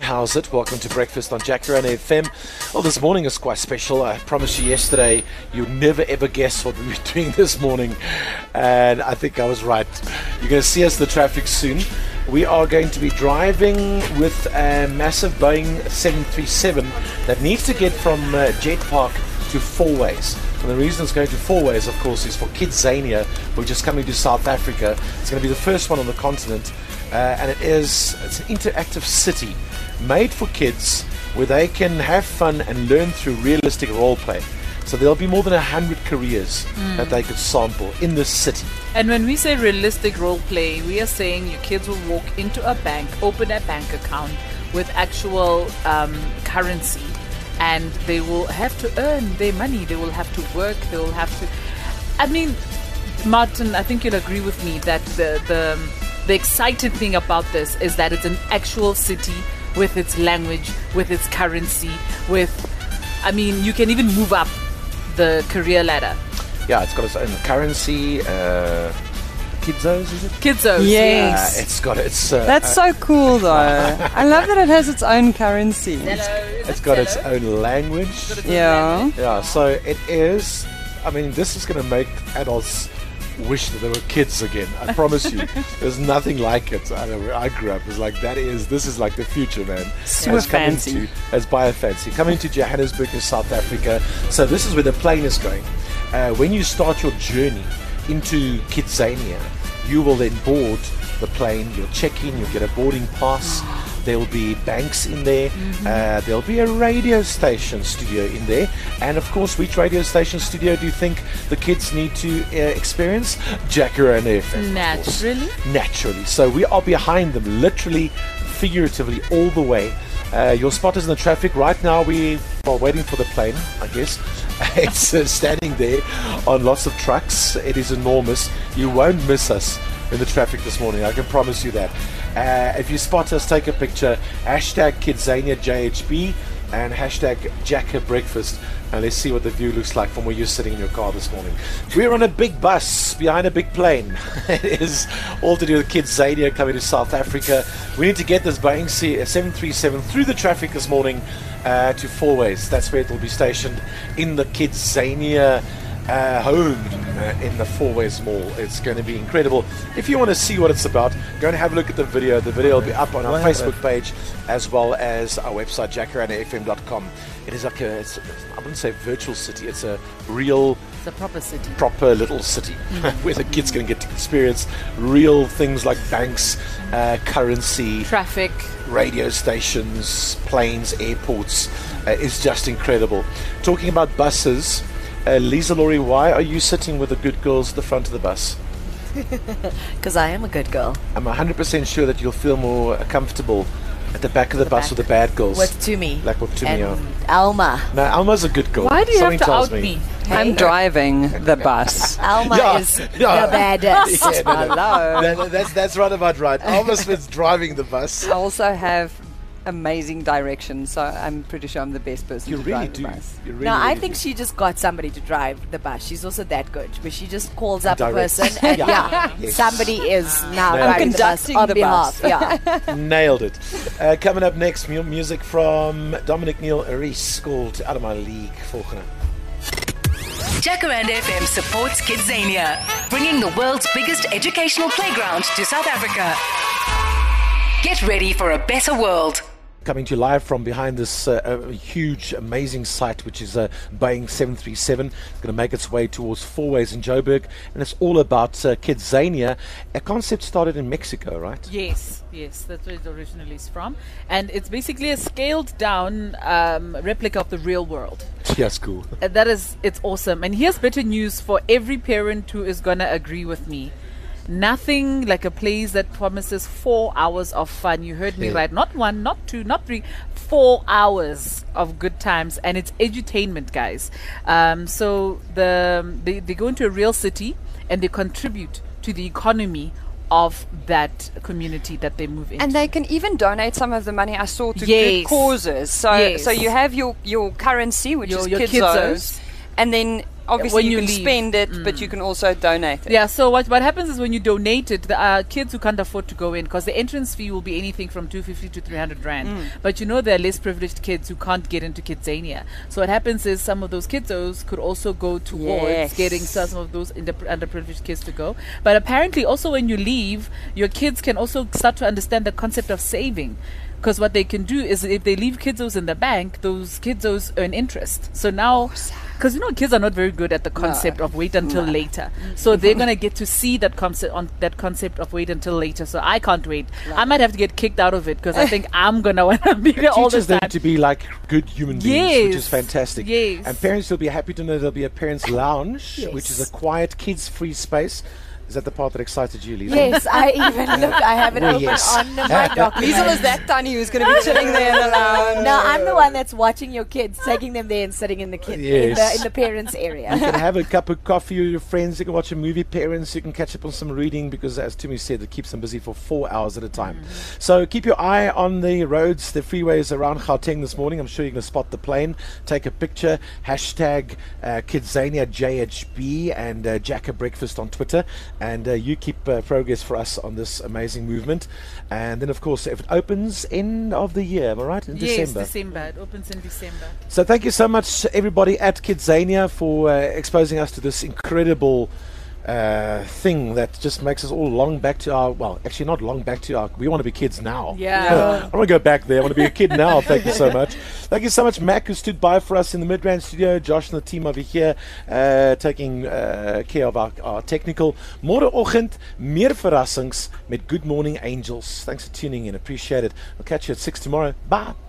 How's it? Welcome to Breakfast on Jacaranda FM. Well, this morning is quite special. I promised you yesterday you'd never ever guess what we were doing this morning. And I think I was right. You're going to see us in the traffic soon. We are going to be driving with a massive Boeing 737 that needs to get from Jet Park to Fourways. And the reason it's going to Fourways, of course, is for Kidzania, which is coming to South Africa. It's going to be the first one on the continent. And it's an interactive city made for kids where they can have fun and learn through realistic role play. So there'll be more than 100 careers that they could sample in this city. And when we say realistic role play, we are saying your kids will walk into a bank, open a bank account with actual currency, and they will have to earn their money. They will have to work. They will have to. I mean, Martin, I think you'll agree with me that the exciting thing about this is that it's an actual city with its language, with its currency, I mean, you can even move up the career ladder. Yeah, it's got its own currency. Kidzos, is it? Kidzos, yes. It's got its... That's so cool, though. I love that it has its own currency. It's got its own language. Yeah. Yeah, so it is... I mean, this is going to make adults wish that they were kids again. I promise you. There's nothing like it. I know where I grew up. It's like, this is like the future, man. Super fancy. It's bio-fancy. Coming to Johannesburg in South Africa. So this is where the plane is going. When you start your journey into Kidzania, you will then board the plane. You'll check in. You'll get a boarding pass. There will be banks in there. There'll be a radio station studio in there. And of course, which radio station studio do you think the kids need to experience? Jacaranda FM. Naturally. So we are behind them, literally, figuratively, all the way. Your spot is in the traffic. Right now, we are waiting for the plane, I guess. It's standing there on lots of trucks. It is enormous. You won't miss us in the traffic this morning, I can promise you that. If you spot us, take a picture, hashtag KidzaniaJHB and hashtag JacaBreakfast, and let's see what the view looks like from where you're sitting in your car this morning. We're on a big bus behind a big plane. It is all to do with Kidzania coming to South Africa. We need to get this Boeing 737 through the traffic this morning to Fourways. That's where it will be stationed, in the Kidzania home in the Fourways Mall. It's going to be incredible. If you want to see what it's about, go and have a look at the video. The video will be up on our Facebook page as well as our website, jacarandafm.com. It is like I wouldn't say virtual city. It's a real... It's a proper city. Proper little city where the kids going to get to experience real things like banks, currency, traffic, radio stations, planes, airports. It's just incredible. Talking about buses... Lisa Laurie, why are you sitting with the good girls at the front of the bus? Because I am a good girl. I'm 100% sure that you'll feel more comfortable at the back of the bus with the bad girls. With Tumi. Like with Tumi. And Alma. No, Alma's a good girl. Why do you Something have to tells out me? Hey. I'm driving the bus. Alma is the baddest. Hello. That's right about right. Alma Smith's driving the bus. I also have amazing directions, so I'm pretty sure I'm the best person You to really drive do. the bus. You really, No, I really think do. she just got somebody to drive the bus. She's also that good. But she just calls up a Direct. person and Yes. somebody is now Nailed driving it. the bus Conducting on the behalf. bus. Yeah. Nailed it. Coming up next, music from Dominic Neil Rees called Out of My League. Volgende. Jacaranda FM supports Kidzania, bringing the world's biggest educational playground to South Africa. Get ready for a better world. Coming to you live from behind this huge, amazing site, which is a Boeing 737. It's going to make its way towards Fourways in Joburg, and it's all about Kidzania. A concept started in Mexico, right? Yes, that's where it originally is from. And it's basically a scaled down replica of the real world. Yes, cool. It's awesome. And here's better news for every parent who is going to agree with me. Nothing like a place that promises 4 hours of fun. You heard me right. Not 1, not 2, not 3. 4 hours of good times. And it's edutainment, guys. So they go into a real city and they contribute to the economy of that community that they move into. And they can even donate some of the money I saw to good causes. So you have your currency, which is your Kidzos, and then Obviously, when you can leave. spend it, but you can also donate it. Yeah, so what happens is when you donate it, there are kids who can't afford to go in because the entrance fee will be anything from 250 to 300 rand. But there are less privileged kids who can't get into Kidzania. So what happens is some of those kiddos could also go towards getting some of those underprivileged kids to go. But apparently also when you leave, your kids can also start to understand the concept of saving. Because what they can do is if they leave kiddos in the bank, those kiddos earn interest. So now, because kids are not very good at the concept of wait until later. So they're going to get to see that concept of wait until later. So I can't wait. I might have to get kicked out of it because I think I'm going to want to be there all the teaches time. them to be like good human beings, which is fantastic. Yes. And parents will be happy to know there'll be a parents' lounge, which is a quiet, kids-free space. Is that the part that excited you, Lisa? Yes, I even look. I have it open on my document. Liesel is that tiny who's going to be chilling there in the lounge. No, I'm the one that's watching your kids, taking them there and sitting in the in the parents' area. You can have a cup of coffee with your friends. You can watch a movie, parents. You can catch up on some reading because, as Tumi said, it keeps them busy for 4 hours at a time. So keep your eye on the roads, the freeways around Gauteng this morning. I'm sure you're going to spot the plane. Take a picture. Hashtag Kidzania JHB and Jack a Breakfast on Twitter. And you keep progress for us on this amazing movement. And then, of course, if it opens end of the year, am I right? In December. Yes, December. It opens in December. So thank you so much, everybody at Kidzania, for exposing us to this incredible thing that just makes us all long back to our, well, actually not long back to our, we want to be kids now. Yeah. I want to go back there. I want to be a kid now. Thank you so much. Thank you so much, Mac, who stood by for us in the Midrand studio. Josh and the team over here taking care of our technical. Morgenoggend, meer verrassings met Good Morning Angels. Thanks for tuning in. Appreciate it. We'll catch you at 6 tomorrow. Bye.